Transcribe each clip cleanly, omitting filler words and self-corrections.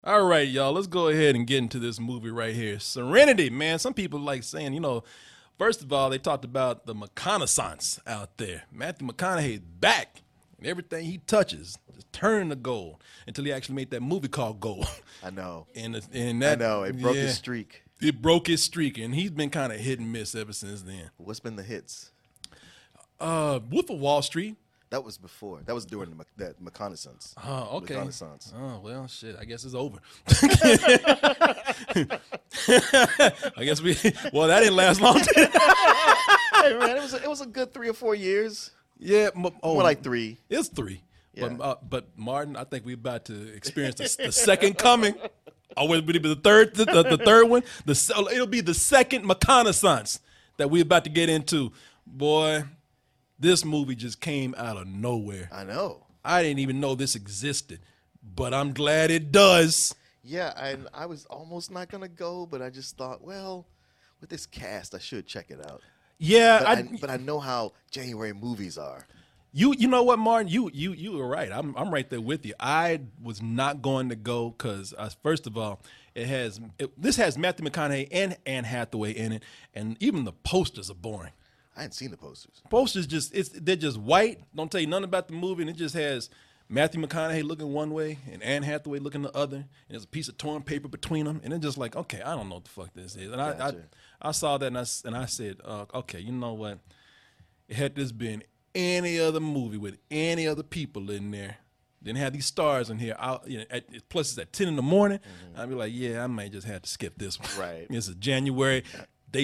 All right, y'all, let's go ahead and get into this movie right here. Serenity, man. Some people like saying, first of all, they talked about the reconnaissance out there. Matthew McConaughey's back, and everything he touches just turning to gold until he actually made that movie called Gold. I know. And I that, know. It broke yeah, his streak. It broke his streak, and he's been kind of hit and miss ever since then. What's been the hits? Wolf of Wall Street. That was before. That was during that reconnaissance. Oh, okay. Reconnaissance. Oh, well, shit. I guess it's over. I guess well, that didn't last long. Hey man, it was a good 3 or 4 years. Yeah. More like 3. It's 3. Yeah. But Martin, I think we're about to experience the second coming. Or will it be the third, the third one? It'll be the second reconnaissance that we're about to get into. Boy, this movie just came out of nowhere. I know. I didn't even know this existed, but I'm glad it does. Yeah, and I was almost not gonna go, but I just thought, well, with this cast, I should check it out. Yeah, but I know how January movies are. You know what, Martin? You were right. I'm right there with you. I was not going to go because first of all, this has Matthew McConaughey and Anne Hathaway in it, and even the posters are boring. I hadn't seen the posters. Posters they're just white. Don't tell you nothing about the movie, and it just has Matthew McConaughey looking one way and Anne Hathaway looking the other, and there's a piece of torn paper between them, and it's just like, okay, I don't know what the fuck this is. And Gotcha. I saw that and I said, okay, you know what? Had this been any other movie with any other people in there, didn't have these stars in here, plus it's at 10 in the morning, I'd be like, yeah, I might just have to skip this one. Right. It's a January. They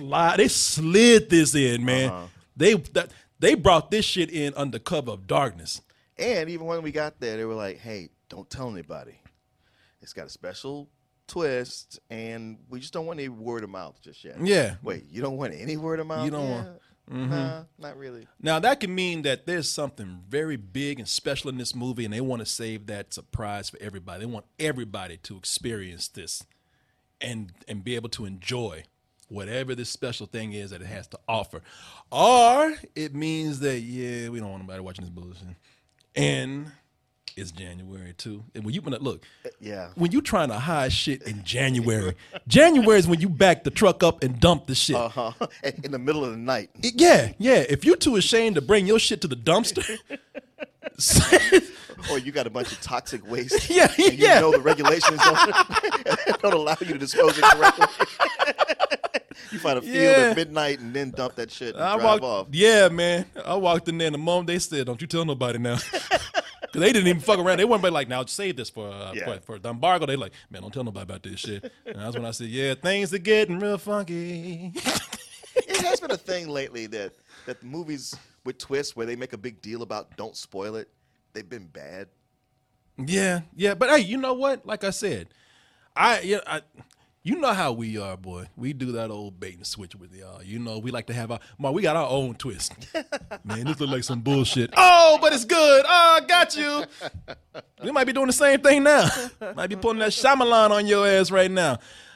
slid this in, man. They brought this shit in under cover of darkness. And even when we got there, they were like, hey, don't tell anybody. It's got a special twist, and we just don't want any word of mouth just yet. Yeah. Wait, you don't want any word of mouth? You don't yeah. want. Nah, not really. Now that can mean that there's something very big and special in this movie, and they want to save that surprise for everybody. They want everybody to experience this and be able to enjoy whatever this special thing is that it has to offer. Or it means that, yeah, we don't want nobody watching this bullshit. And it's January too. And when when you trying to hide shit in January, January is when you back the truck up and dump the shit. In the middle of the night. Yeah. If you're too ashamed to bring your shit to the dumpster, or you got a bunch of toxic waste. Yeah. And you know the regulations don't allow you to dispose it correctly. You find a field at midnight and then dump that shit and drive off. Yeah, man. I walked in there, and the moment they said, "Don't you tell nobody now," because they didn't even fuck around. They weren't like, "Now save this for the embargo." They like, "Man, don't tell nobody about this shit." And that's when I said, "Yeah, things are getting real funky." It has been a thing lately that movies with twists where they make a big deal about don't spoil it. They've been bad. Yeah. But hey, you know what? Like I said, you know how we are, boy. We do that old bait and switch with y'all. You know, we like to have we got our own twist. Man, this look like some bullshit. Oh, but it's good. Oh, I got you. We might be doing the same thing now. Might be putting that Shyamalan on your ass right now.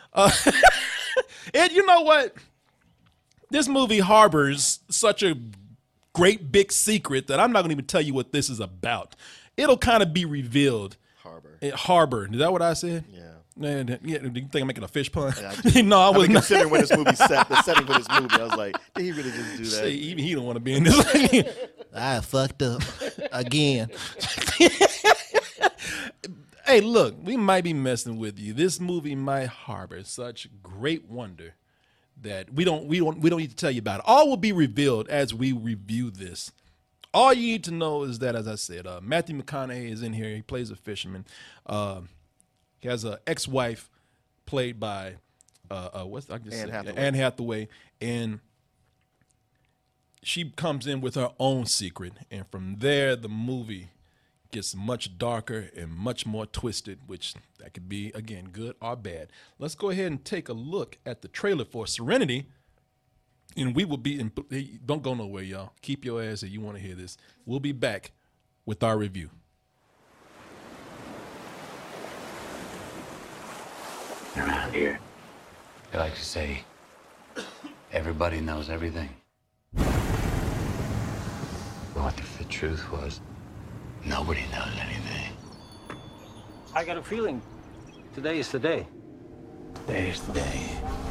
And you know what? This movie harbors such a great big secret that I'm not going to even tell you what this is about. It'll kind of be revealed. Harbor. Is that what I said? Yeah. Yeah, do you think I'm making a fish pun? Yeah, No, I was not. Considering when this movie set, the setting for this movie, I was like, did he really just do that? Shit, even he don't want to be in this. I fucked up again. Hey, look, we might be messing with you. This movie might harbor such great wonder that we don't need to tell you about it. All will be revealed as we review this. All you need to know is that, as I said, Matthew McConaughey is in here. He plays a fisherman. He has an ex-wife played by Anne Hathaway, and she comes in with her own secret, and from there the movie gets much darker and much more twisted, which that could be, again, good or bad. Let's go ahead and take a look at the trailer for Serenity, and we will be don't go nowhere, y'all. Keep your ass here. You want to hear this. We'll be back with our review. Around here, they like to say, everybody knows everything. What if the truth was, nobody knows anything? I got a feeling Today is the day. Today is the day.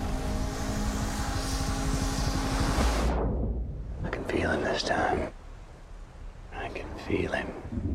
I can feel him this time. I can feel him.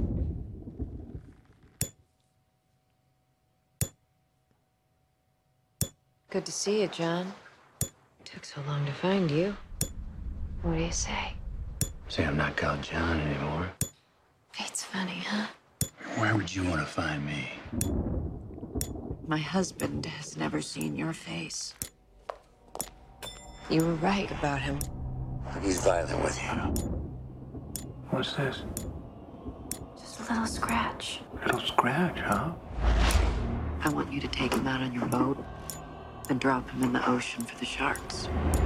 Good to see you, John. Took so long to find you. What do you say? Say I'm not called John anymore. It's funny, huh? Where would you want to find me? My husband has never seen your face. You were right about him. He's violent with you. What's this? Just a little scratch. Little scratch, huh? I want you to take him out on your boat and drop him in the ocean for the sharks.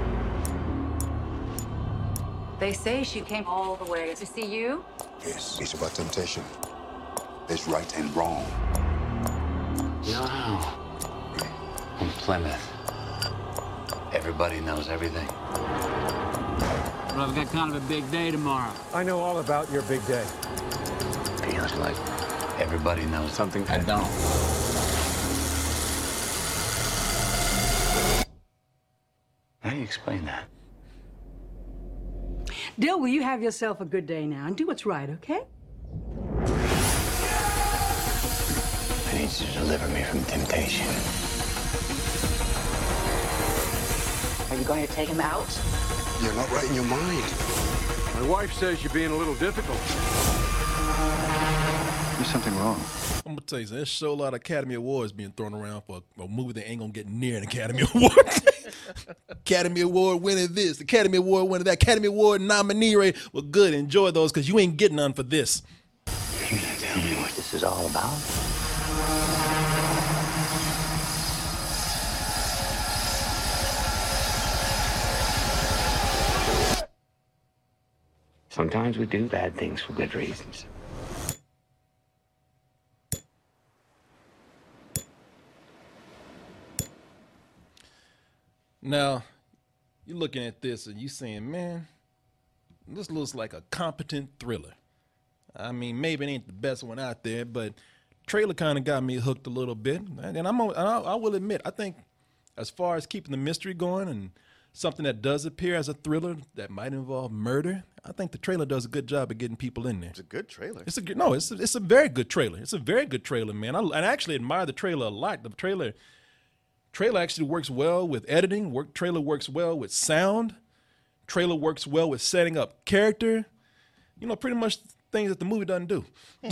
They say she came all the way to see you. Yes, it's about temptation. There's right and wrong. No. In Plymouth, everybody knows everything. Well, I've got kind of a big day tomorrow. I know all about your big day. Feels like everybody knows something I don't. How do you explain that? Dill, will you have yourself a good day now and do what's right, okay? I need you to deliver me from temptation. Are you going to take him out? You're not right in your mind. My wife says you're being a little difficult. There's something wrong. I'm gonna tell you, there's so a lot of Academy Awards being thrown around for a movie that ain't gonna get near an Academy Award. Academy Award winning this, Academy Award winning that, Academy Award nominee rate. Well, good, enjoy those, because you ain't getting none for this. You're gonna tell me what this is all about? Sometimes we do bad things for good reasons. Now, you're looking at this and you saying, man, this looks like a competent thriller. I mean, maybe it ain't the best one out there, but trailer kind of got me hooked a little bit. And I will admit, I think as far as keeping the mystery going and something that does appear as a thriller that might involve murder, I think the trailer does a good job of getting people in there. It's a good trailer. It's a very good trailer. It's a very good trailer, man. I actually admire the trailer a lot. The trailer actually works well with editing. Trailer works well with sound. Trailer works well with setting up character. You know, pretty much things that the movie doesn't do.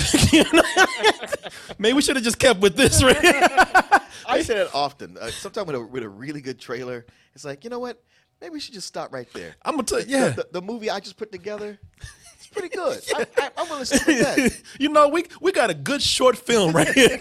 Maybe we should have just kept with this, right? I say that often. Sometimes with a really good trailer, it's like, you know what? Maybe we should just stop right there. I'm gonna tell you, yeah. The movie I just put together, it's pretty good. I'm willing to stick with that. You know, we got a good short film right here.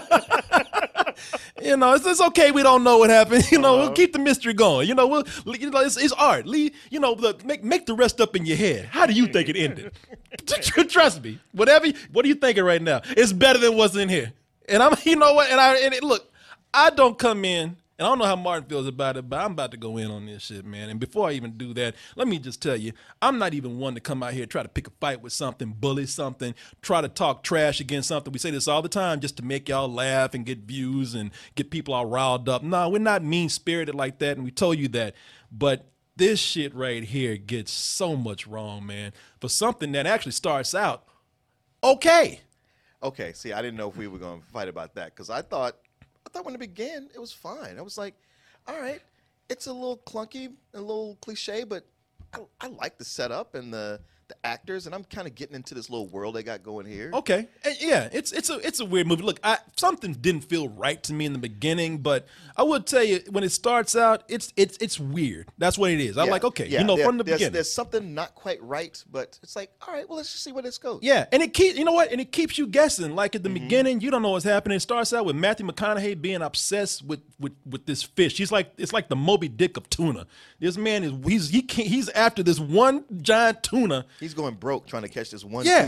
You know, it's okay. We don't know what happened. You know, we'll keep the mystery going. You know, it's art. You know, make the rest up in your head. How do you think it ended? Trust me. What are you thinking right now? It's better than what's in here. And you know what? Look, I don't come in. And I don't know how Martin feels about it, but I'm about to go in on this shit, man. And before I even do that, let me just tell you, I'm not even one to come out here, try to pick a fight with something, bully something, try to talk trash against something. We say this all the time just to make y'all laugh and get views and get people all riled up. No, we're not mean-spirited like that, and we told you that. But this shit right here gets so much wrong, man, for something that actually starts out okay. Okay, see, I didn't know if we were going to fight about that because I thought when it began, it was fine. I was like, all right, it's a little clunky, a little cliche, but I like the setup and the actors, and I'm kind of getting into this little world they got going here. Okay, yeah, it's a weird movie. Look, something didn't feel right to me in the beginning, but I would tell you when it starts out, it's weird. That's what it is. I'm like, okay, you know, from the beginning, there's something not quite right, but it's like, all right, well, let's just see where this goes. Yeah, and it keeps you guessing. Like at the beginning, you don't know what's happening. It starts out with Matthew McConaughey being obsessed with this fish. It's like the Moby Dick of tuna. This man he's after this one giant tuna. He's going broke trying to catch this one tuna.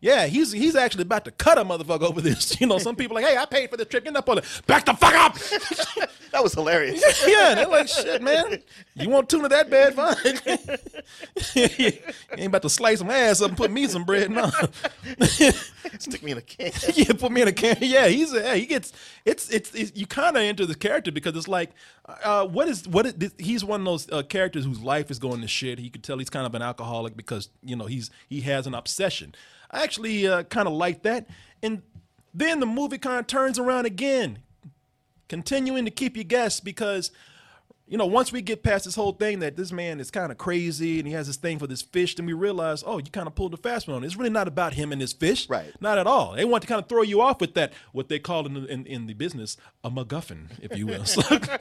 Yeah, he's actually about to cut a motherfucker over this. You know, some people like, hey, I paid for the trip. You're not pulling. Back the fuck up. That was hilarious. Yeah, they're like, shit, man. You want tuna that bad? Fine. You ain't about to slice some ass up and put me some bread. No. Stick me in a can. Yeah, put me in a can. Yeah, he gets it's you kind of into the character because it's like, he's one of those characters whose life is going to shit. He could tell he's kind of an alcoholic because you know he has an obsession. I actually kind of like that, and then the movie kind of turns around again, continuing to keep you guessed because. You know, once we get past this whole thing that this man is kind of crazy and he has this thing for this fish, then we realize, oh, you kind of pulled the fast one on it. It's really not about him and his fish. Right. Not at all. They want to kind of throw you off with that, what they call in the business, a MacGuffin, if you will. So,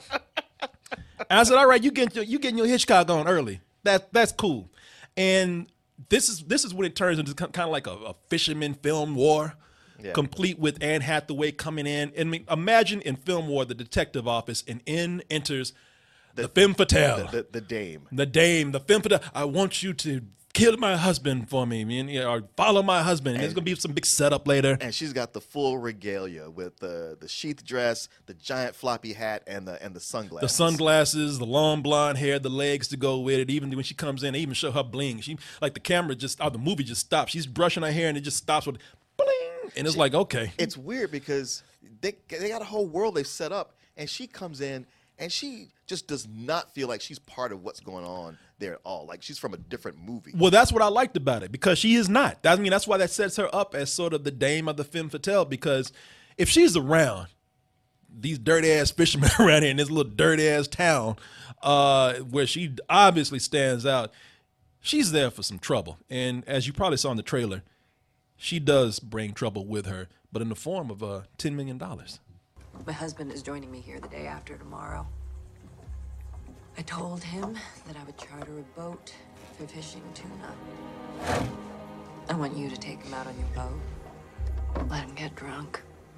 I said, all right, you getting your Hitchcock on early. That's cool. And this is when it turns into kind of like a fisherman film war. Yeah. Complete with Anne Hathaway coming in. And I mean, imagine in film war, the detective office, and in enters the femme fatale. The dame. The dame, the femme fatale. I want you to kill my husband for me, man, or follow my husband. And there's going to be some big setup later. And she's got the full regalia with the sheath dress, the giant floppy hat, and the sunglasses. The sunglasses, the long blonde hair, the legs to go with it. Even when she comes in, they even show her bling. She, like the camera the movie just stops. She's brushing her hair and it just stops with bling. And it's like, okay. It's weird because they got a whole world they've set up, and she comes in, and she just does not feel like she's part of what's going on there at all. Like she's from a different movie. Well, that's what I liked about it because she is not. I mean, that's why that sets her up as sort of the dame of the femme fatale because if she's around these dirty-ass fishermen around here in this little dirty-ass town where she obviously stands out, she's there for some trouble. And as you probably saw in the trailer, she does bring trouble with her, but in the form of $10 million. My husband is joining me here the day after tomorrow. I told him that I would charter a boat for fishing tuna. I want you to take him out on your boat, let him get drunk,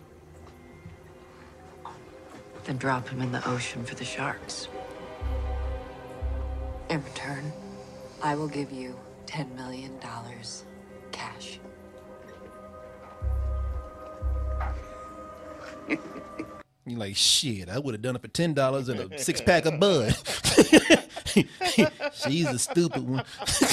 then drop him in the ocean for the sharks. In return, I will give you $10 million cash. You're like, shit, I would have done it for $10 and a 6-pack of Bud. She's a stupid one.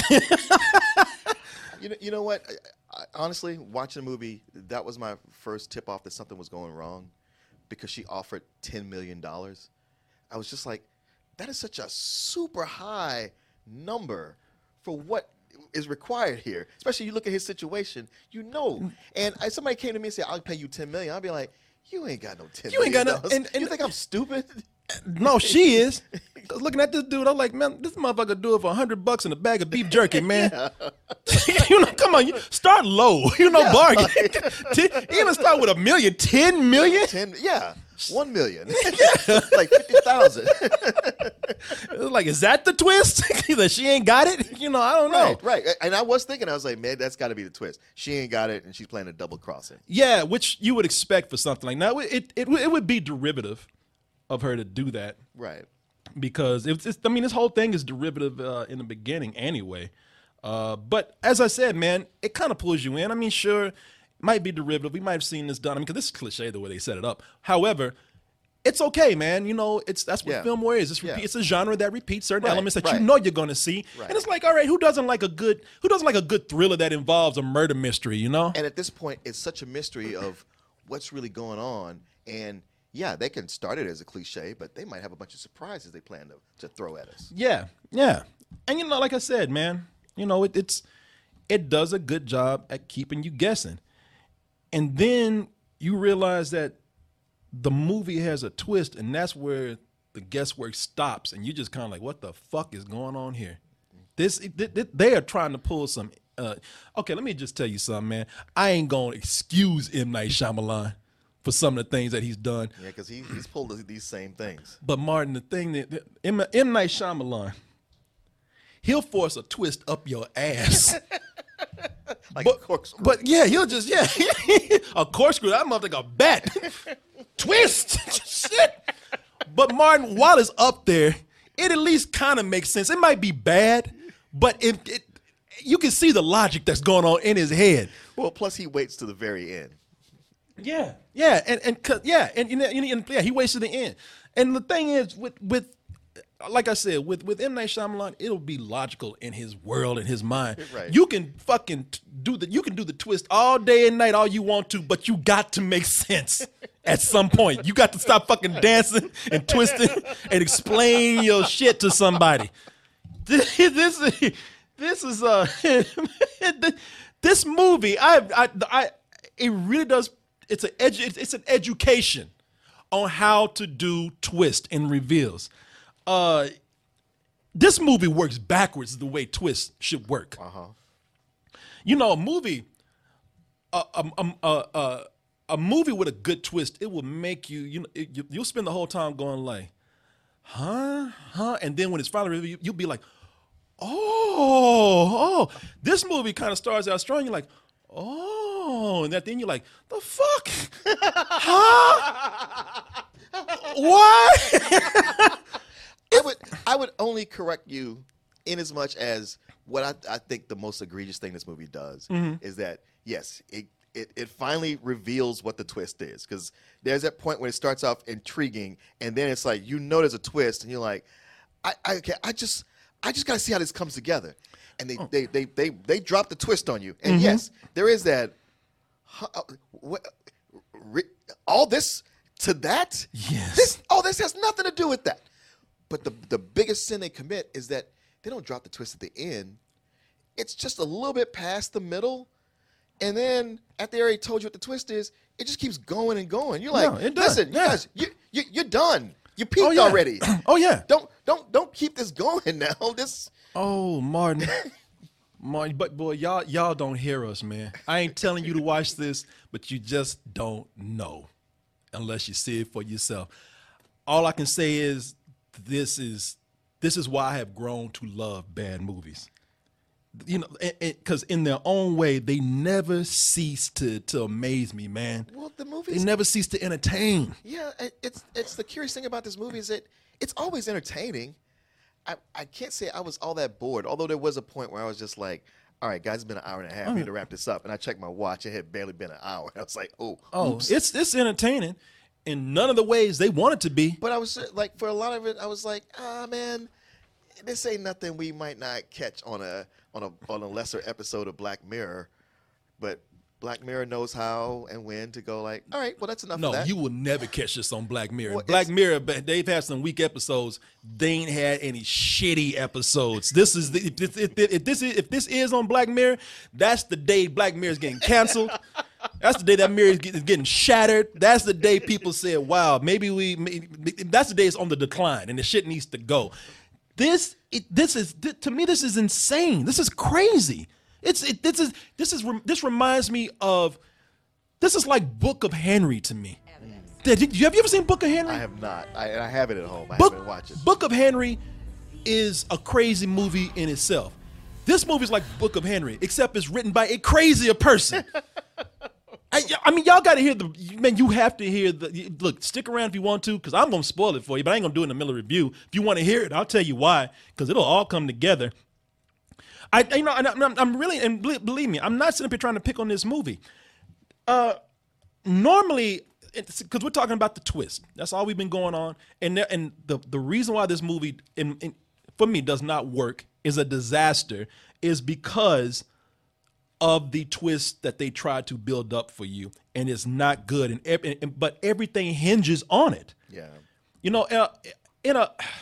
You know what? I, honestly, watching the movie, that was my first tip off that something was going wrong because she offered $10 million. I was just like, that is such a super high number for what is required here. Especially you look at his situation, you know. And somebody came to me and said, I'll pay you $10 million. I'll be like, you ain't got no $10 million. You ain't got no. And you think I'm stupid? No, she is. Cause looking at this dude, I'm like, man, this motherfucker do it for $100 and a bag of beef jerky, man. Yeah. You know, come on, start low. You know, bargain. Even start with $1 million, $10 million. 1 million. Like 50,000. Like, is that the twist? That she ain't got it? You know, I don't know. Right. And I was thinking, I was like, man, that's got to be the twist. She ain't got it, and she's playing a double crossing. Yeah, which you would expect for something like that. It would be derivative of her to do that, right? Because I mean, this whole thing is derivative in the beginning anyway. But as I said, man, it kind of pulls you in. I mean, sure, it might be derivative. We might have seen this done. I mean, because this is cliche the way they set it up. However, it's okay, man. You know, that's what film war is. It's a genre that repeats certain elements that you know you're going to see. Right. And it's like, all right, who doesn't like a good thriller that involves a murder mystery? You know. And at this point, it's such a mystery of what's really going on. And yeah, they can start it as a cliche, but they might have a bunch of surprises they plan to throw at us. Yeah. And you know, like I said, man, you know, it does a good job at keeping you guessing. And then you realize that the movie has a twist, and that's where the guesswork stops, and you just kind of like, what the fuck is going on here? They are trying to pull some. Okay, let me just tell you something, man. I ain't gonna excuse M. Night Shyamalan for some of the things that he's done. Yeah, because he's pulled these same things. But Martin, the thing that M. Night Shyamalan, he'll force a twist up your ass. Like a corkscrew. But yeah, he'll just, a corkscrew, that motherfucker a bat. Twist! Shit! But Martin, while it's up there, it at least kind of makes sense. It might be bad, but you can see the logic that's going on in his head. Well, plus he waits to the very end. Yeah, and he waits to the end. And the thing is, with like I said, with M. Night Shyamalan, it'll be logical in his world, in his mind. Right. You can fucking do the twist all day and night, all you want to, but you got to make sense at some point. You got to stop fucking dancing and twisting and explain your shit to somebody. This movie. It really does. It's an education on how to do twist and reveals. This movie works backwards the way twist should work. You know, a movie with a good twist, it will make you. You'll spend the whole time going like, huh, and then when it's finally revealed, you'll be like, oh. This movie kind of starts out strong. You're like, oh, and then you're like, the fuck, huh? What? I would only correct you in as much as what I think the most egregious thing this movie does is that, yes, it finally reveals what the twist is. Because there's that point where it starts off intriguing, and then it's like, there's a twist, and you're like, I just got to see how this comes together. And they drop the twist on you. And yes, there is that, all this to that? Yes. This has nothing to do with that. But the biggest sin they commit is that they don't drop the twist at the end. It's just a little bit past the middle. And then after they already told you what the twist is, it just keeps going and going. You're like, listen, you guys, you're done. You peaked already. Oh yeah. Don't keep this going now. Oh, Martin. But boy, y'all don't hear us, man. I ain't telling you to watch this, but you just don't know unless you see it for yourself. All I can say is this is why I have grown to love bad movies. You know, because in their own way, they never cease to amaze me, man. Well, the movies, they never cease to entertain. Yeah, it's the curious thing about this movie is that it's always entertaining. I can't say I was all that bored, although there was a point where I was just like, all right, guys, it's been an hour and a half. We need to wrap this up. And I checked my watch. It had barely been an hour. I was like, oops. It's entertaining in none of the ways they want it to be. But I was like, for a lot of it, I was like, man, this ain't nothing we might not catch on a lesser episode of Black Mirror. But Black Mirror knows how and when to go like, all right, well, that's enough of that. No, you will never catch this on Black Mirror. Well, Black Mirror, they've had some weak episodes. They ain't had any shitty episodes. This is if this is on Black Mirror, that's the day Black Mirror is getting canceled. That's the day that mirror is getting shattered. That's the day people say, wow, that's the day it's on the decline and the shit needs to go. This is insane. This is crazy. This reminds me of, this is like Book of Henry to me. Have you ever seen Book of Henry? I have not. I have it at home. I haven't watched it. Book of Henry is a crazy movie in itself. This movie is like Book of Henry, except it's written by a crazier person. I mean, y'all got to hear you have to hear look, stick around if you want to, because I'm going to spoil it for you, but I ain't going to do it in the middle of the review. If you want to hear it, I'll tell you why, because it'll all come together. I'm really, and believe me, I'm not sitting up here trying to pick on this movie. Normally, because we're talking about the twist, that's all we've been going on, and the reason why this movie, for me, does not work, is a disaster, is because of the twist that they tried to build up for you, and it's not good, but everything hinges on it. Yeah, you know, in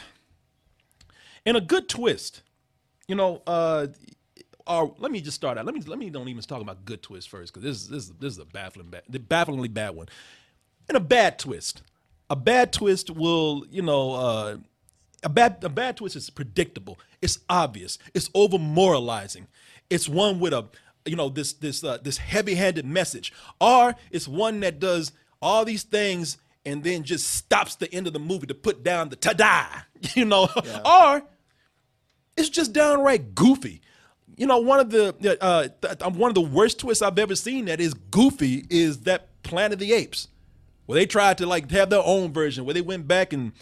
a good twist. You know, let me just start out. Let me don't even talk about good twist first, because this is a bafflingly bad one. And a bad twist will, you know, a bad twist is predictable. It's obvious. It's over moralizing. It's one with a, you know, this heavy-handed message, or it's one that does all these things and then just stops the end of the movie to put down the ta-da, you know, or it's just downright goofy. You know, one of the worst twists I've ever seen that is goofy is that Planet of the Apes, where they tried to like have their own version, where they went back and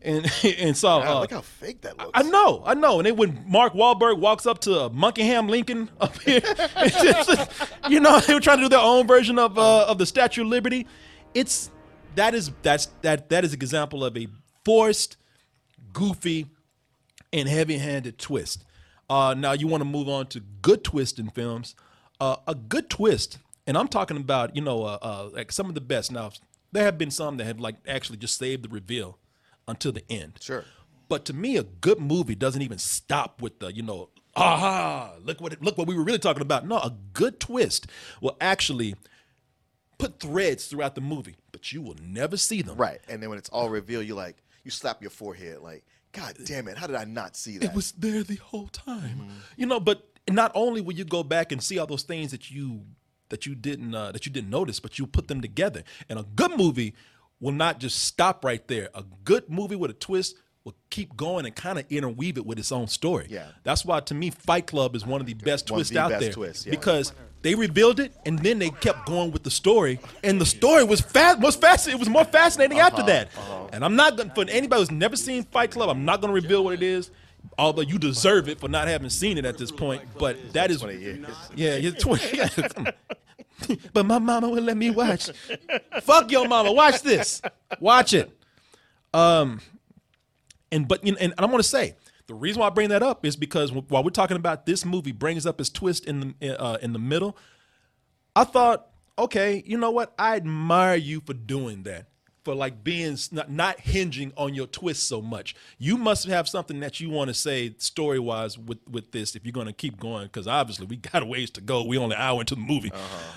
and saw. Wow, look how fake that looks. I know. And then when Mark Wahlberg walks up to Monkingham Lincoln up here, it's just, you know, they were trying to do their own version of the Statue of Liberty. That is an example of a forced, goofy, and heavy-handed twist. Now you want to move on to good twist in films. A good twist, and I'm talking about, you know, like some of the best. Now there have been some that have like actually just saved the reveal until the end. Sure. But to me, a good movie doesn't even stop with the, you know, aha, look what we were really talking about. No, a good twist will actually put threads throughout the movie, but you will never see them. Right. And then when it's all revealed, you slap your forehead like, God damn it, how did I not see that? It was there the whole time. You know, but not only will you go back and see all those things that you didn't notice, but you put them together. And a good movie will not just stop right there. A good movie with a twist will keep going and kind of interweave it with its own story. Yeah. That's why, to me, Fight Club is one of the best twists out there. Twists, yeah. Because they revealed it, and then they kept going with the story, and the story was fascinating. It was more fascinating after that. And I'm not gonna, for anybody who's never seen Fight Club, I'm not going to reveal what it is. Although you deserve it for not having seen it at this point, but that is 20 years. Yeah, you're 20. But my mama will let me watch. Fuck your mama. Watch this. Watch it. And I'm going to say the reason why I bring that up is because while we're talking about this movie brings up its twist in the middle, I thought, okay, you know what? I admire you for doing that, for like being not hinging on your twist so much. You must have something that you want to say story wise with this if you're going to keep going, because obviously we got a ways to go. We only an hour into the movie.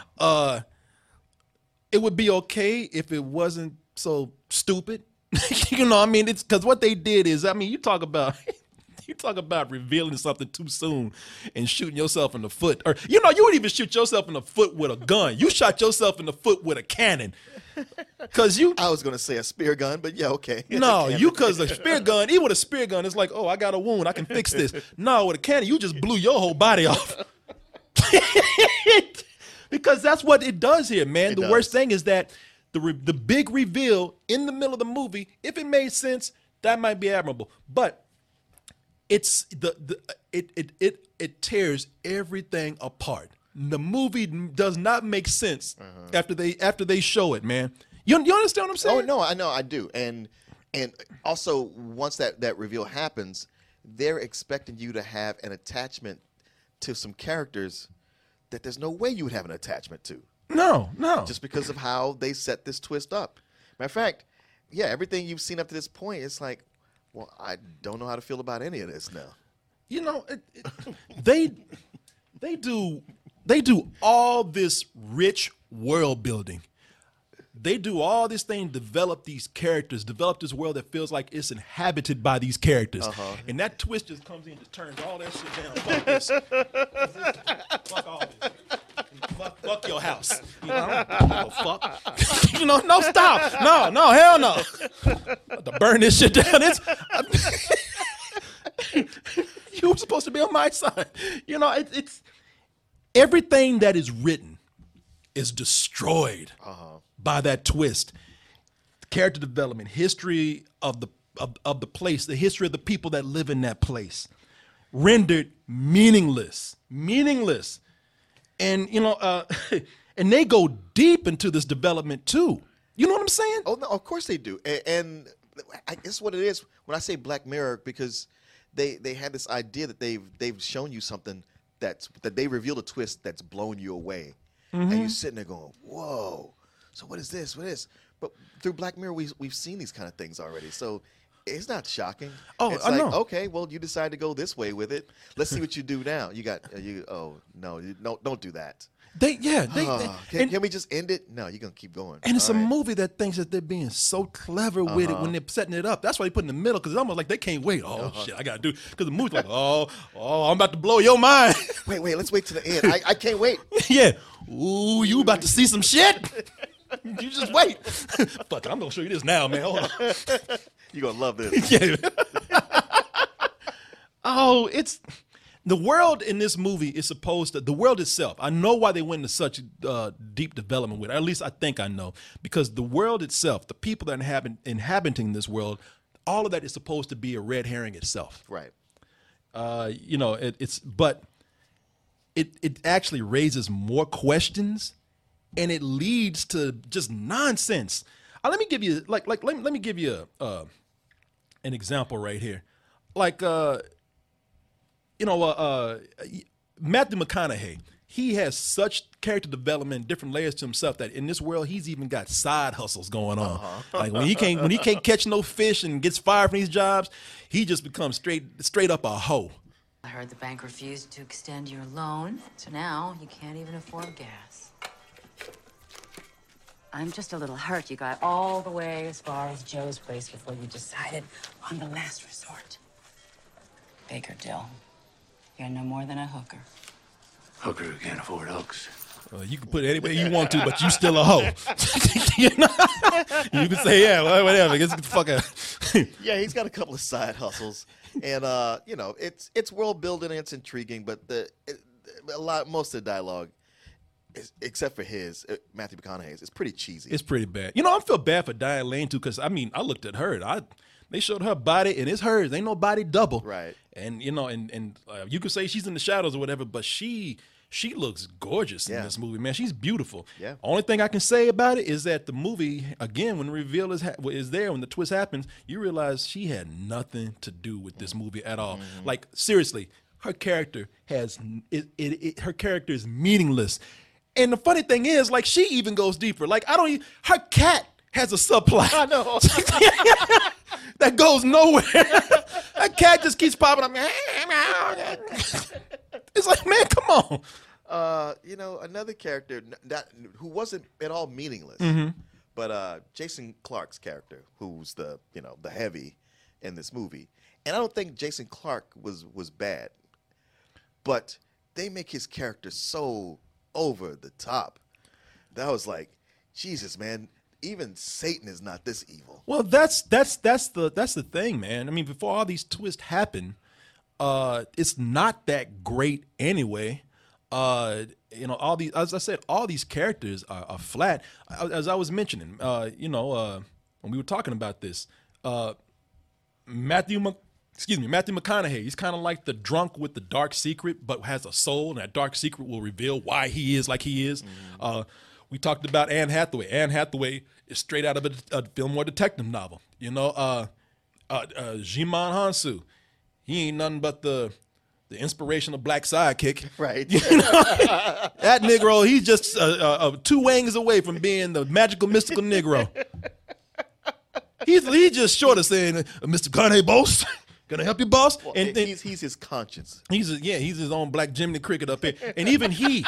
It would be okay if it wasn't so stupid. You know what I mean? It's because what they did is, I mean, you talk about revealing something too soon and shooting yourself in the foot. Or, you know, you would even shoot yourself in the foot with a gun. You shot yourself in the foot with a cannon. I was going to say a spear gun, but yeah, okay. No, because a spear gun, even with a spear gun, it's like, oh, I got a wound, I can fix this. No, with a cannon, you just blew your whole body off. Because that's what it does here, man. The worst thing is that the big reveal in the middle of the movie, if it made sense, that might be admirable. But it's it tears everything apart. The movie does not make sense after they show it, man. You understand what I'm saying? Oh no, I know, I do. And also once that reveal happens, they're expecting you to have an attachment to some characters that there's no way you would have an attachment to. No. Just because of how they set this twist up. Matter of fact, yeah, everything you've seen up to this point, it's like, well, I don't know how to feel about any of this now. You know, they do all this rich world building. They do all this thing, develop these characters, develop this world that feels like it's inhabited by these characters. And that twist just comes in, just turns all that shit down. Fuck this. Fuck all this. Fuck your house. You know, I don't give a fuck. You know, no, stop. No, hell no. To burn this shit down. You were supposed to be on my side. You know, it's everything that is written is destroyed by that twist. Character development, history of the place, the history of the people that live in that place, rendered meaningless. And you know, and they go deep into this development too. You know what I'm saying? Oh no, of course they do. And I guess what it is when I say Black Mirror, because they had this idea that they've shown you something that they revealed a twist that's blown you away, and you're sitting there going, "Whoa! So what is this? What is?" But through Black Mirror, we've seen these kind of things already, so it's not shocking. Oh, it's I like, know. okay, well, you decided to go this way with it. Let's see what you do now. Oh no, don't do that. Can we just end it? No, you're gonna keep going. And it's a movie that thinks that they're being so clever with it when they're setting it up. That's why they put it in the middle, because it's almost like they can't wait. Oh shit, I gotta do, because the movie's like, oh, I'm about to blow your mind. Wait, let's wait to the end. I can't wait. Yeah. Ooh, you about to see some shit. You just wait. Fuck it, I'm gonna show you this now, man. Hold on. You're gonna love this. Yeah. Oh, it's the world in this movie is supposed to, the world itself. I know why they went into such deep development with it. At least I think I know, because the world itself, the people that are inhabiting this world, all of that is supposed to be a red herring itself. Right. You know, but it actually raises more questions, and it leads to just nonsense. Let me give you let me give you an example right here. Like Matthew McConaughey, he has such character development, different layers to himself that in this world he's even got side hustles going on. Like when he can't catch no fish and gets fired from these jobs, he just becomes straight up a hoe. I heard the bank refused to extend your loan, so now you can't even afford gas. I'm just a little hurt you got all the way as far as Joe's place before you decided on the last resort. Baker Dill, you're no more than a hooker. Hooker who can't afford hooks. You can put it any way you want to, but you still a hoe. You know? You can say, yeah, well, whatever. Get the fuck out. Yeah, he's got a couple of side hustles, and you know, it's world building and it's intriguing, but most of the dialogue, except for Matthew McConaughey's, is pretty cheesy. It's pretty bad. You know, I feel bad for Diane Lane too, because I mean, I looked at her. They showed her body, and it's hers. Ain't no body double. Right. And you know, and you could say she's in the shadows or whatever, but she looks gorgeous in this movie, man. She's beautiful. Yeah. Only thing I can say about it is that the movie, again, when the reveal is there, when the twist happens, you realize she had nothing to do with this movie at all. Mm-hmm. Like seriously, her character her character is meaningless. And the funny thing is, like, she even goes deeper. Like, her cat has a subplot. I know. That goes nowhere. That cat just keeps popping up. It's like, man, come on. You know, another character who wasn't at all meaningless, but Jason Clarke's character, who's the heavy in this movie. And I don't think Jason Clarke was bad, but they make his character so over the top. That was like, Jesus, man, even Satan is not this evil. Well, that's the thing, man. I mean, before all these twists happen, it's not that great anyway. You know, all these, as I said, all these characters are flat. As I was mentioning, when we were talking about this, Matthew McConaughey, he's kind of like the drunk with the dark secret, but has a soul, and that dark secret will reveal why he is like he is. We talked about Anne Hathaway. Anne Hathaway is straight out of a Fillmore detective novel. You know, Djimon Hounsou, he ain't nothing but the inspirational black sidekick. Right. You know? That Negro, he's just 2 wings away from being the magical, mystical Negro. He's just short of saying, Mr. McConaughey, boss. Can I help you, boss? Well, and he's his conscience. He's his own black Jiminy Cricket up here. And even he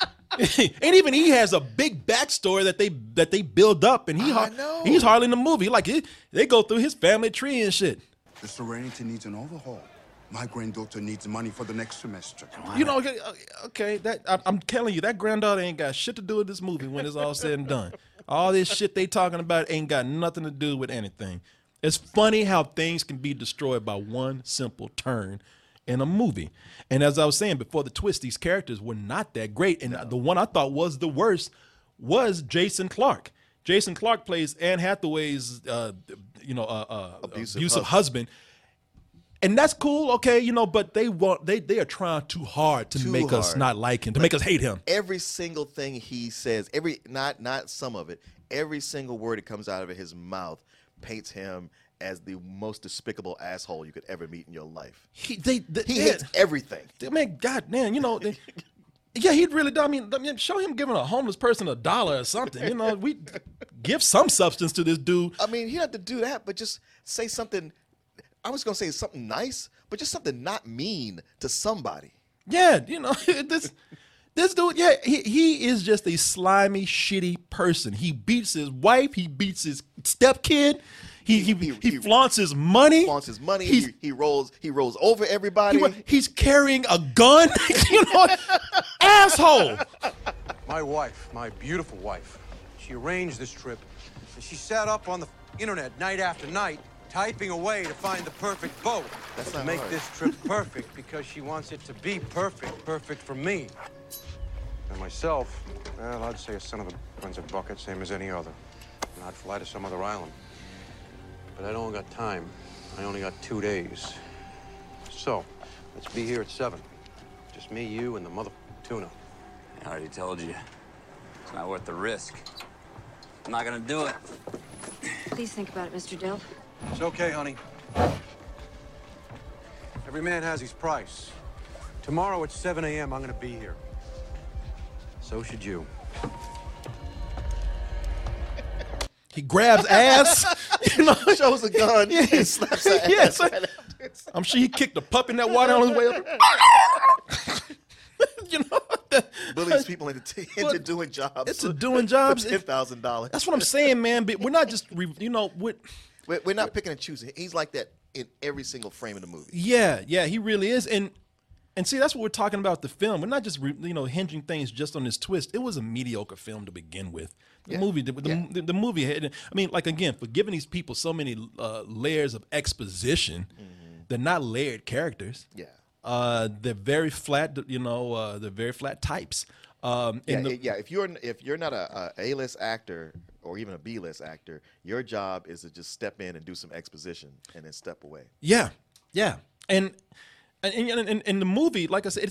has a big backstory that they build up, and he's hardly in the movie. Like they go through his family tree and shit. The Serenity needs an overhaul. My granddaughter needs money for the next semester. You know, okay, I'm telling you, that granddaughter ain't got shit to do with this movie when it's all said and done. All this shit they talking about ain't got nothing to do with anything. It's funny how things can be destroyed by one simple turn in a movie. And as I was saying before the twist, these characters were not that great. And the one I thought was the worst was Jason Clarke. Jason Clarke plays Anne Hathaway's, abusive husband. And that's cool, okay, you know, but they are trying too hard to make us not like him, to make us hate him. Every single thing he says, not some of it, every single word that comes out of his mouth paints him as the most despicable asshole you could ever meet in your life. He hates everything. Man, God, man, you know, yeah, he'd really do. I mean, show him giving a homeless person $1 or something. You know, we give some substance to this dude. I mean, he had to do that, but just say something. I was going to say something nice, but just something not mean to somebody. Yeah, you know, this dude, yeah, he is just a slimy, shitty person. He beats his wife. He beats his stepkid. He flaunts his money. He rolls over everybody. He's carrying a gun. You know, asshole. My wife, my beautiful wife, she arranged this trip. And she sat up on the internet night after night, typing away to find the perfect boat. That's to not make hard. this trip perfect because she wants it to be perfect for me. And myself, well, I'd say a son of a runs a bucket, same as any other. And I'd fly to some other island. but I don't got time. I only got 2 days. So, let's be here at 7. Just me, you, and the mother tuna. I already told you. It's not worth the risk. I'm not gonna do it. Please think about it, Mr. Dill. It's okay, honey. Every man has his price. Tomorrow at 7 a.m., I'm gonna be here. So should you. He grabs ass, you know, Shows a gun and slaps her ass. so- I'm sure he kicked a pup in that water on his way up. You know, Bullies people into doing jobs. Into doing jobs. For $10,000. That's what I'm saying, man. But we're not just, you know, We're not picking and choosing. He's like that in every single frame of the movie. yeah, he really is. And see, that's what we're talking about the film. We're not just, you know, hinging things just on this twist. It was a mediocre film to begin with. The movie had, I mean, like, again, for giving these people so many layers of exposition, they're not layered characters. Yeah. They're very flat, you know, they're very flat types. If you're not a A-list actor or even a B-list actor, your job is to just step in and do some exposition and then step away. Yeah. And the movie, like I said,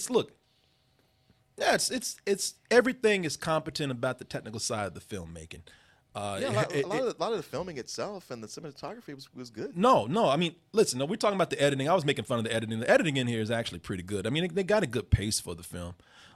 it's everything is competent about the technical side of the filmmaking. A lot of the filming itself and the cinematography was good. No, I mean, listen, no, we're talking about the editing. I was making fun of the editing. The editing in here is actually pretty good. I mean, they got a good pace for the film.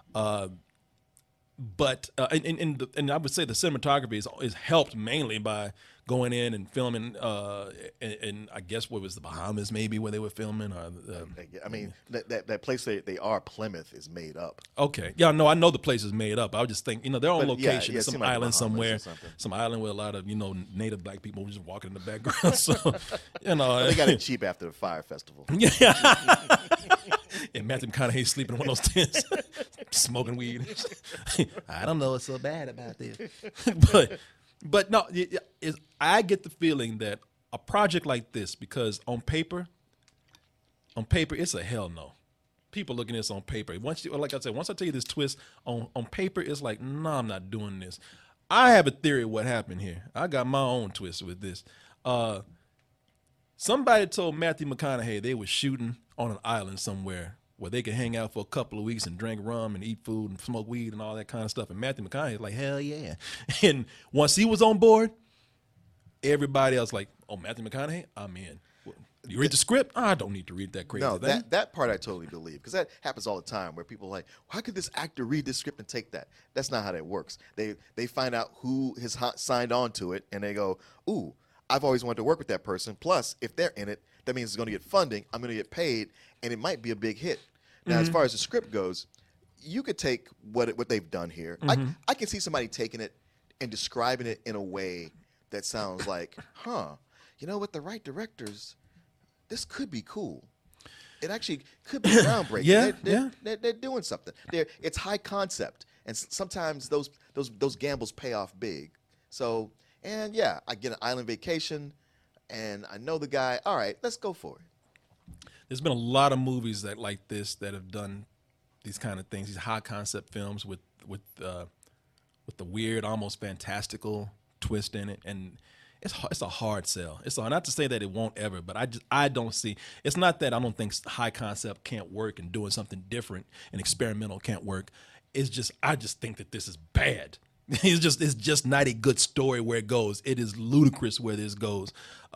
But and I would say the cinematography is helped mainly by going in and filming in I guess what was the Bahamas maybe where they were filming. I mean that place they are, Plymouth, is made up. Okay, yeah, no, I know the place is made up. I would just think, you know, they're on location, yeah, some like island Bahamas somewhere, or something. some island with a lot of, you know, native black people just walking in the background. So, you know, They got it cheap after the Fire Festival. yeah. And Matthew McConaughey sleeping in one of those tents, smoking weed. I don't know what's so bad about this, but no, I get the feeling that a project like this, because on paper, it's a hell no. People looking at this on paper. Like I said, once I tell you this twist on paper, it's like, no, I'm not doing this. I have a theory of what happened here. I got my own twist with this. Somebody told Matthew McConaughey they were shooting on an island somewhere where they could hang out for a couple of weeks and drink rum and eat food and smoke weed and all that kind of stuff. And Matthew McConaughey was like, hell yeah. And once he was on board, everybody else like, oh, Matthew McConaughey, I'm in. You read the script? I don't need to read that crazy No, thing. that part I totally believe, because that happens all the time where people are like, how could this actor read this script and take that? That's not how that works. They find out who has signed on to it, and they go, ooh, I've always wanted to work with that person. Plus, if they're in it, that means it's going to get funding, I'm going to get paid, and it might be a big hit. Now, as far as the script goes, you could take what they've done here. I can see somebody taking it and describing it in a way that sounds like, you know, with the right directors, this could be cool. It actually could be groundbreaking. They're doing something. It's high concept, and sometimes those gambles pay off big. So, and yeah, I get an island vacation, and I know the guy. All right, let's go for it. There's been a lot of movies that like this that have done these kind of things, these high concept films with the weird, almost fantastical twist in it, and it's a hard sell. It's not to say that it won't ever, but I don't see. It's not that I don't think high concept can't work and doing something different and experimental can't work. It's just I just think that this is bad. It's just not a good story where it goes. It is ludicrous where this goes.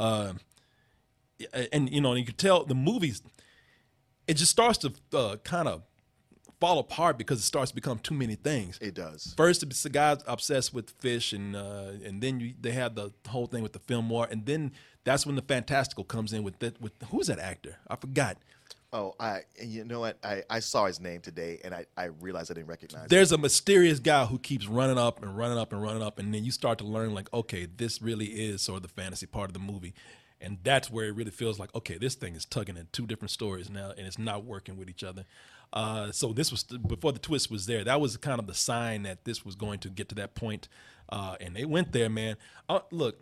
And you know, you can tell the movies, it just starts to kind of fall apart because it starts to become too many things. It does. First, it's the guy's obsessed with fish, and then they have the whole thing with the film war, and then that's when the fantastical comes in with who's that actor? I forgot. Oh, you know what? I saw his name today, and I realized I didn't recognize him. There's a mysterious guy who keeps running up and running up and running up, and then you start to learn, like, okay, this really is sort of the fantasy part of the movie. And that's where it really feels like, okay, this thing is tugging in two different stories now, and it's not working with each other. So this was before the twist was there. That was kind of the sign that this was going to get to that point, and they went there, man. Look,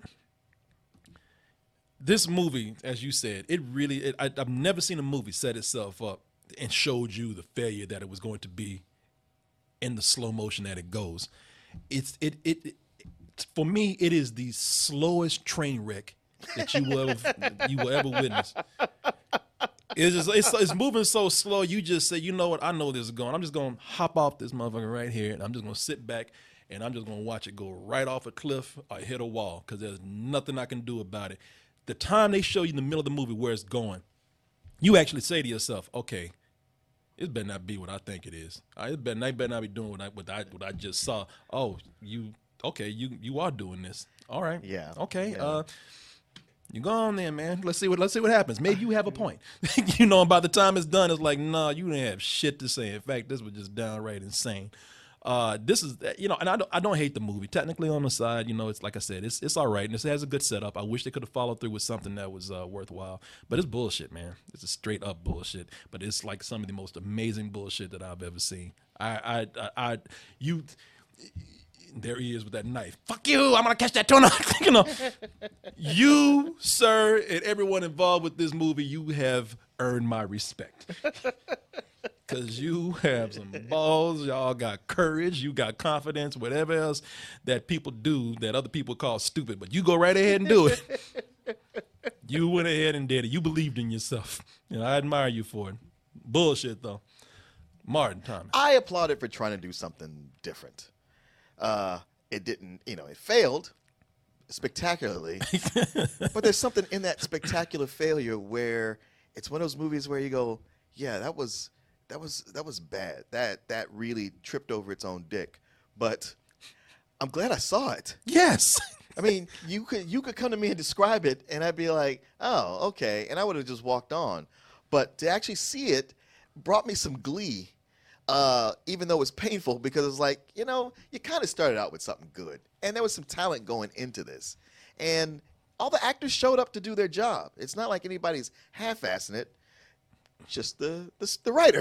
this movie, as you said, I've never seen a movie set itself up and showed you the failure that it was going to be in the slow motion that it goes. For me, it is the slowest train wreck that you will ever witness. It's moving so slow. You just say, you know what? I know this is going. I'm just gonna hop off this motherfucker right here, and I'm just gonna sit back, and I'm just gonna watch it go right off a cliff or hit a wall, because there's nothing I can do about it. The time they show you in the middle of the movie where it's going, you actually say to yourself, okay, it better not be what I think it is. It better not be doing what I just saw. Oh, you are doing this. All right. Yeah. Okay. Yeah. You go on there, man. Let's see what happens. Maybe you have a point. And by the time it's done, it's like, no, you didn't have shit to say. In fact, this was just downright insane. This is, and I don't hate the movie. Technically, on the side, it's like I said, it's all right, and it has a good setup. I wish they could have followed through with something that was worthwhile, but it's bullshit, man. It's a straight up bullshit. But it's like some of the most amazing bullshit that I've ever seen. There he is with that knife. Fuck you! I'm gonna catch that tuna. You, sir, and everyone involved with this movie, you have earned my respect. Because you have some balls, y'all got courage, you got confidence, whatever else that people do that other people call stupid. But you go right ahead and do it. You went ahead and did it. You believed in yourself. And I admire you for it. Bullshit, though. Martin Thomas. I applaud it for trying to do something different. It didn't, it failed spectacularly. But there's something in that spectacular failure where it's one of those movies where you go, yeah, that was bad. That really tripped over its own dick. But I'm glad I saw it. Yes. I mean, you could come to me and describe it, and I'd be like, oh, okay, and I would have just walked on. But to actually see it brought me some glee, even though it was painful, because it's like, you kind of started out with something good, and there was some talent going into this, and all the actors showed up to do their job. It's not like anybody's half-assing it. Just the writer.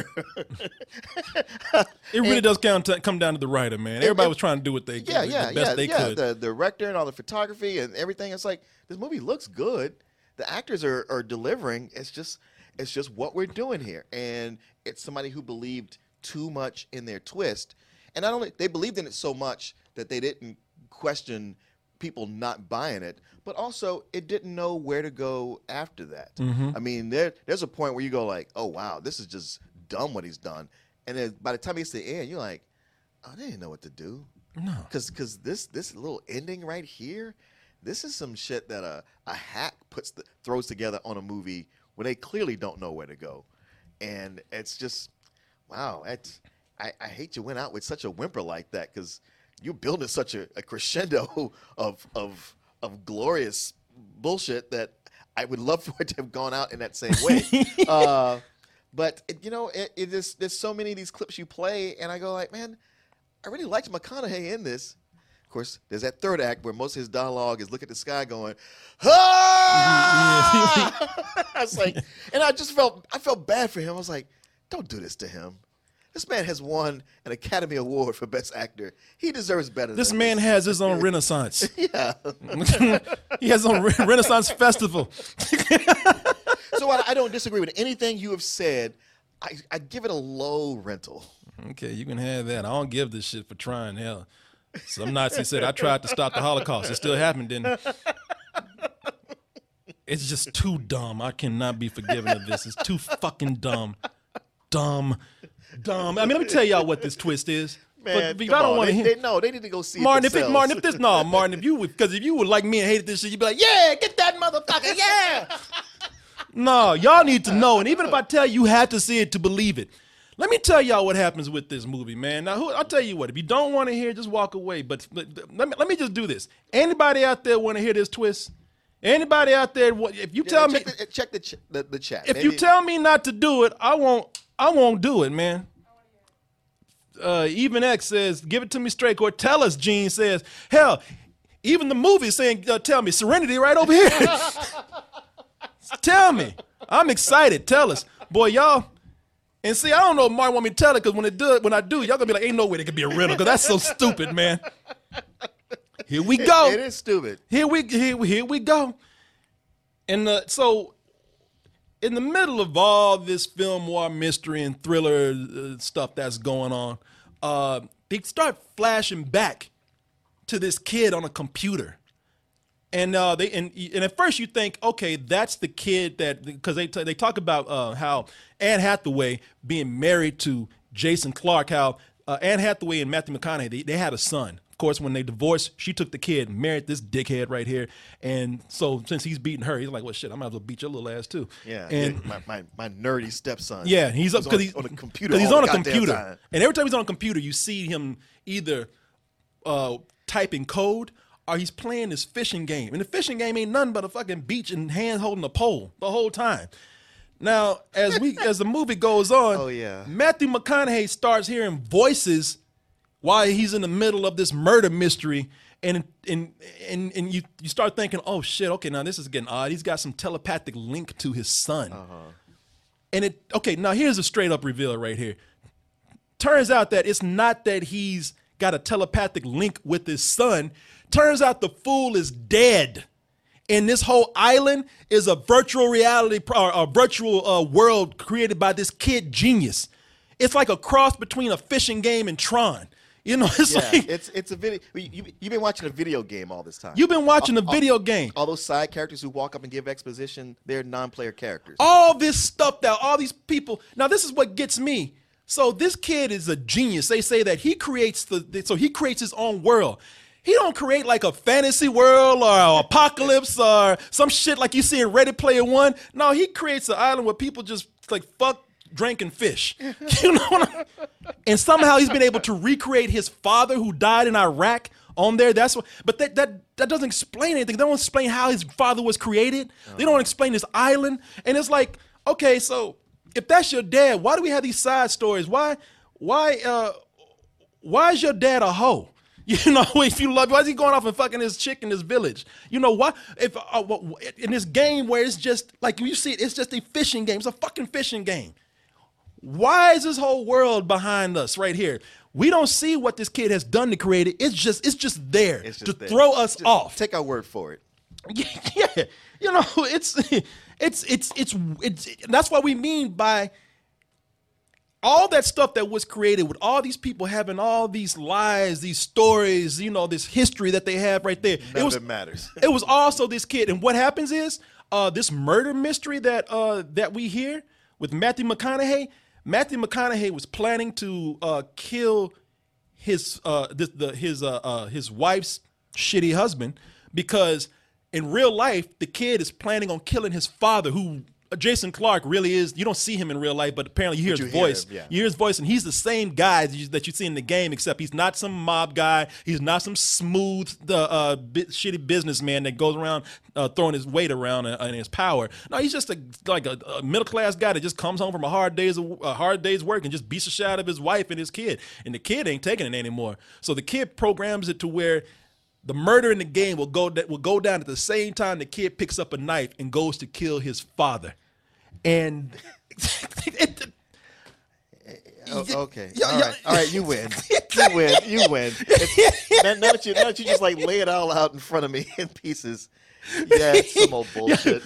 It really does come down to the writer, man. Everybody was trying to do what they could, the best they could. The director and all the photography and everything. It's like, this movie looks good. The actors are delivering. It's just what we're doing here, and it's somebody who believed too much in their twist, and not only they believed in it so much that they didn't question people not buying it, but also it didn't know where to go after that. Mm-hmm. I mean, there's a point where you go like, oh wow, this is just dumb what he's done, and then by the time he gets to the end, you're like, oh, they didn't know what to do. No, because this little ending right here, this is some shit that a hack throws together on a movie when they clearly don't know where to go, and it's just, wow, I hate you went out with such a whimper like that, because you're building such a crescendo of glorious bullshit that I would love for it to have gone out in that same way. But there's so many of these clips you play, and I go like, man, I really liked McConaughey in this. Of course, there's that third act where most of his dialogue is look at the sky going, ah! I was like, and I felt bad for him. I was like, don't do this to him. This man has won an Academy Award for Best Actor. He deserves better than this. This man has his own Renaissance. Yeah. He has his own Renaissance festival. So I don't disagree with anything you have said. I give it a low rental. Okay, you can have that. I don't give this shit for trying. Hell, some Nazi said I tried to stop the Holocaust. It still happened, didn't it? It's just too dumb. I cannot be forgiven of this. It's too fucking dumb. Dumb. I mean, let me tell y'all what this twist is. Man, if I don't want to hear, they need to go see Martin. it themselves. Martin, if you were like me and hated this shit, you'd be like, yeah, get that motherfucker, yeah. No, y'all need to know, and even if I tell you, you have to see it to believe it. Let me tell y'all what happens with this movie, man. Now, I'll tell you what. If you don't want to hear, just walk away. But let me just do this. Anybody out there want to hear this twist? Anybody out there? If you tell me, check the chat. If you tell me not to do it, I won't do it, man. Even X says, give it to me straight. Or tell us, Gene says, hell, even the movie is saying, tell me, Serenity right over here. Tell me. I'm excited. Tell us. Boy, y'all. And see, I don't know if Martin want me to tell it, because when I do, y'all going to be like, ain't no way there could be a riddle, because that's so stupid, man. Here we go. It is stupid. Here we go. And so in the middle of all this film noir mystery and thriller stuff that's going on, they start flashing back to this kid on a computer. And and at first you think, okay, that's the kid that, because they talk about how Anne Hathaway being married to Jason Clarke, how Anne Hathaway and Matthew McConaughey, they had a son. Of course, when they divorced, she took the kid and married this dickhead right here. And so since he's beating her, he's like, well, shit, I might as well beat your little ass too. Yeah, and my nerdy stepson. Yeah, he's up because he's on a computer. Because he's all on the a computer, time. and every time he's on a computer, you see him either typing code or he's playing this fishing game. And the fishing game ain't nothing but a fucking beach and hand holding a pole the whole time. Now, as the movie goes on, oh yeah, Matthew McConaughey starts hearing voices while he's in the middle of this murder mystery, and you start thinking, oh shit, okay, now this is getting odd. He's got some telepathic link to his son. And now here's a straight up reveal right here. Turns out that it's not that he's got a telepathic link with his son. Turns out the fool is dead. And this whole island is a virtual reality, a virtual world created by this kid genius. It's like a cross between a fishing game and Tron. You know, it's a video. You've been watching a video game all this time. You've been watching a video game. All those side characters who walk up and give exposition, they're non-player characters. All this stuff that all these people. Now, this is what gets me. So this kid is a genius. They say that he creates he creates his own world. He don't create like a fantasy world or an apocalypse or some shit like you see in Ready Player One. No, he creates an island where people just like fuck, drink, and fish. You know what I mean? And somehow he's been able to recreate his father who died in Iraq on there. That's what. But that doesn't explain anything. They don't explain how his father was created. They don't explain this island. And it's like, okay, so if that's your dad, why do we have these side stories? Why is your dad a hoe? You know, if you love, why is he going off and fucking his chick in his village? You know what? If in this game where it's just like you see, it's just a fishing game. It's a fucking fishing game. Why is this whole world behind us right here? We don't see what this kid has done to create it. It's just there to throw us off. Take our word for it. Yeah, you know, it's that's what we mean by all that stuff that was created with all these people having all these lies, these stories, you know, this history that they have right there. None of it matters. It was also this kid, and what happens is this murder mystery that we hear with Matthew McConaughey. Matthew McConaughey was planning to kill his wife's shitty husband because in real life the kid is planning on killing his father, who Jason Clarke really is. You don't see him in real life, but apparently you hear his voice. You hear his voice, and he's the same guy that you see in the game, except he's not some mob guy. He's not some smooth, shitty businessman that goes around throwing his weight around and his power. No, he's just a middle class guy that just comes home from a hard day's work and just beats the shit out of his wife and his kid. And the kid ain't taking it anymore. So the kid programs it to where the murder in the game will go down at the same time the kid picks up a knife and goes to kill his father. And okay, all right, you win. You win. Now that you just like lay it all out in front of me in pieces. Yeah, it's some old bullshit.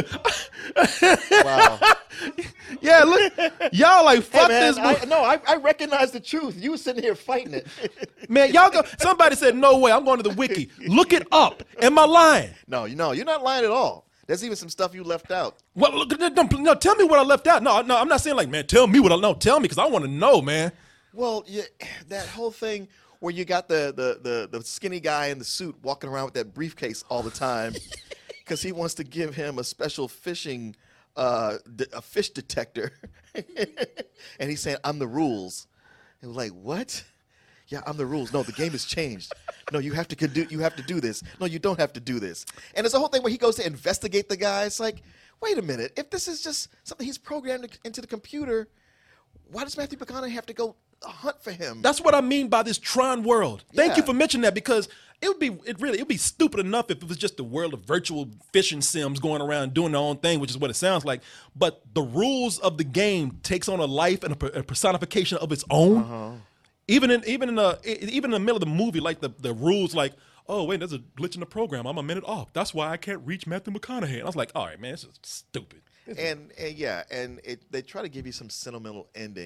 Wow. Yeah, look, y'all like fuck this. I recognize the truth. You were sitting here fighting it. Man, y'all go. Somebody said no way. I'm going to the wiki. Look it up. Am I lying? No, you're not lying at all. There's even some stuff you left out. Well, look, no, tell me what I left out. No, I'm not saying like, man, tell me what I know. Tell me because I want to know, man. Well, yeah, that whole thing where you got the skinny guy in the suit walking around with that briefcase all the time because he wants to give him a special fishing a fish detector, and he's saying, "I'm the rules." And we're like, "What?" Yeah, I'm the rules. No, the game has changed. No, you have to do this. No, you don't have to do this. And there's a whole thing where he goes to investigate the guy. It's like, wait a minute. If this is just something he's programmed into the computer, why does Matthew McConaughey have to go hunt for him? That's what I mean by this Tron world. Thank you for mentioning that, because it'd be stupid enough if it was just the world of virtual fishing sims going around doing their own thing, which is what it sounds like. But the rules of the game takes on a life and a personification of its own. Even in the middle of the movie, like the rules, like, oh wait, there's a glitch in the program. I'm a minute off. That's why I can't reach Matthew McConaughey. And I was like, all right, man, this is stupid. They try to give you some sentimental ending,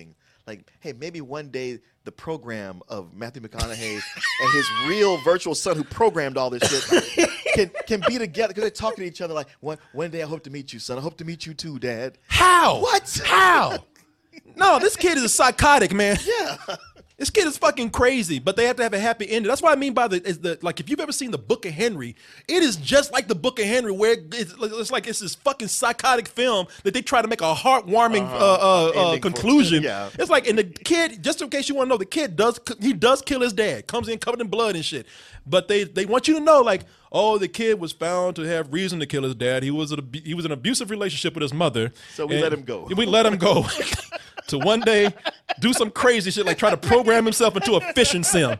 like, hey, maybe one day the program of Matthew McConaughey and his real virtual son who programmed all this shit can be together because they're talking to each other like, one day I hope to meet you, son. I hope to meet you too, Dad. How? What? How? No, this kid is a psychotic, man. Yeah. This kid is fucking crazy, but they have to have a happy ending. That's what I mean by like if you've ever seen the Book of Henry, it is just like the Book of Henry, where it's like it's this fucking psychotic film that they try to make a heartwarming conclusion. Yeah. It's like, and the kid, just in case you want to know, the kid does kill his dad, comes in covered in blood and shit. But they want you to know, like, oh, the kid was found to have reason to kill his dad. He was an abusive relationship with his mother. So we let him go. We let him go to one day do some crazy shit, like try to program himself into a fishing sim.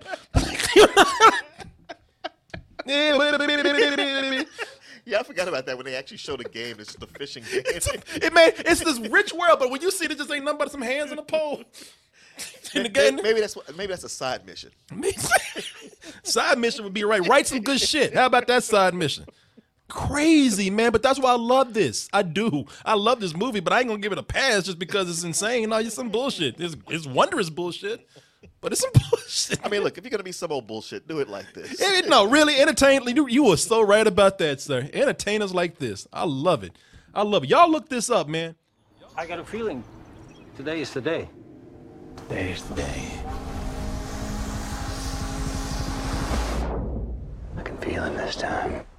Yeah, I forgot about that when they actually showed a game. It's just a fishing game. It's this rich world, but when you see it, just ain't nothing but some hands on a pole. In the game. Maybe that's a side mission. Side mission would be right. Write some good shit. How about that side mission? Crazy, man. But that's why I love this. I do. I love this movie, but I ain't gonna give it a pass just because it's insane. No, it's some bullshit. It's wondrous bullshit, but it's some bullshit. I mean, look, if you're gonna be some old bullshit, do it like this. No, really, entertain. You are so right about that, sir. Entertainers like this. I love it. I love it. Y'all look this up, man. I got a feeling today is the day. Today's the day. I can feel him this time.